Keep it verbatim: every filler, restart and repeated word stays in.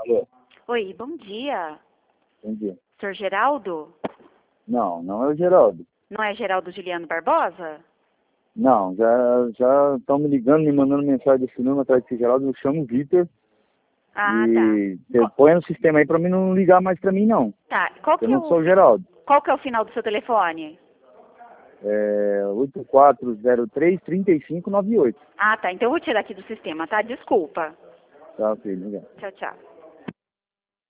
Alô, Oi, bom dia. bom dia. Senhor Geraldo? Não, não é o Geraldo. Não é Geraldo Juliano Barbosa? Não, já já estão me ligando, me mandando mensagem desse número atrás desse Geraldo. Eu chamo o Vitor Ah, tá. e você Qual, põe no sistema aí pra mim não ligar mais pra mim, não. tá. Qual que Eu é não sou o o Geraldo. qual que é o final do seu telefone? É oito quatro zero três, três cinco nove oito. Ah, tá. Então eu vou tirar aqui do sistema, tá? Desculpa. Tá, ok, legal. Tchau, tchau.